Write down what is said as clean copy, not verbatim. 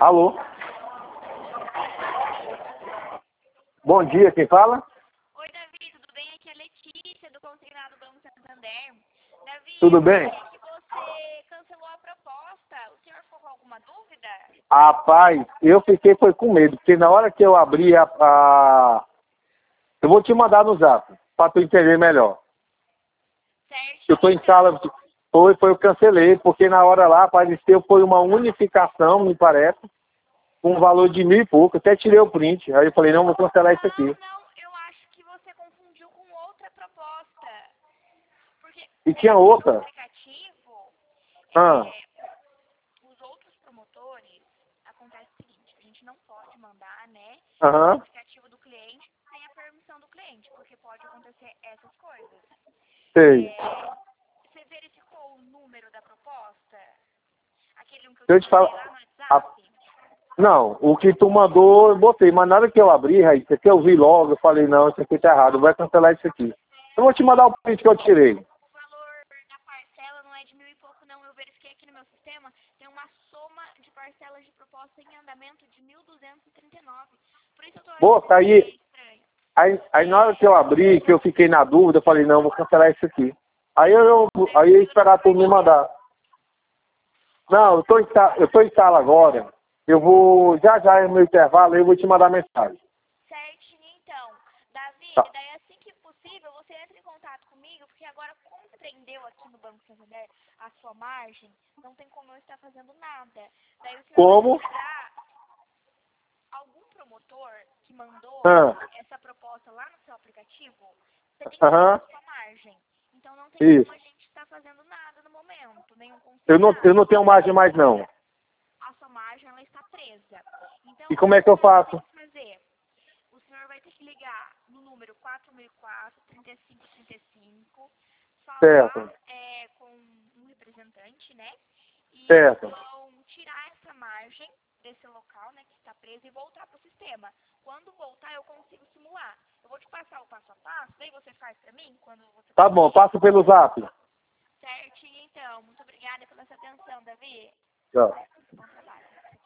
Alô? Bom dia, quem fala? Oi, Davi, tudo bem? Aqui é a Letícia, do Consignado Banco Santander. Davi, Tudo eu bem? sei que você cancelou a proposta. O senhor ficou com alguma dúvida? Rapaz, eu fiquei foi com medo, porque na hora que eu abri eu vou te mandar no zap, para tu entender melhor. Certo? Eu tô em sala, eu cancelei, porque na hora lá apareceu, foi uma unificação, me parece, com um valor de 1.000 e pouco, até tirei o print, aí eu falei, não, vou cancelar isso aqui. Não, eu acho que você confundiu com outra proposta. Porque E tinha no outra. aplicativo, Ah, os outros promotores, acontece o seguinte, a gente não pode mandar, né, o aham, aplicativo do cliente sem a permissão do cliente, porque pode acontecer essas coisas. sei. Você verificou o número da proposta? Aquele um que eu Eu te te falo, mandei lá no WhatsApp? não, o que tu mandou, eu botei, mas na hora que eu abri, Raíssa, que eu vi logo, eu falei, não, isso aqui tá errado, vai cancelar isso aqui. Eu vou te mandar o print que eu tirei. O valor da parcela não é de 1.000 e pouco, não. Eu verifiquei aqui no meu sistema, tem uma soma de parcelas de proposta em andamento de 1.239. Por isso eu tô Pô, achando tá aí, estranho. aí na hora que eu abri, que eu fiquei na dúvida, eu falei, não, vou cancelar isso aqui. Aí eu ia esperar tu me mandar. Não, eu tô em sala agora. Eu vou, já no meu intervalo, eu vou te mandar mensagem. Certinho, então. Davi, Tá, daí assim que possível, você entra em contato comigo, porque agora, como você prendeu aqui no Banco Santander a sua margem, não tem como eu estar fazendo nada. Daí o senhor vai ter como? que ligar algum promotor que mandou Ah, essa proposta lá no seu aplicativo, você tem que aham, a sua margem. Então não tem como isso. a gente estar fazendo nada no momento, nenhum Eu consignado. não tenho margem mais não. A sua margem ela está presa. Então E o como que é o que eu senhor vai ter faço? que fazer? O senhor vai ter que ligar no número 4004-3535, falar Certo, com um representante, né? E eles certo. vão tirar essa margem desse local, né, que está preso e voltar para o sistema. Quando voltar, eu consigo simular. Eu vou te passar o passo a passo, daí você faz para mim, quando você Tá bom, conseguir. passa pelo zap. Certinho, então. Muito obrigada pela sua atenção, Davi. Tchau.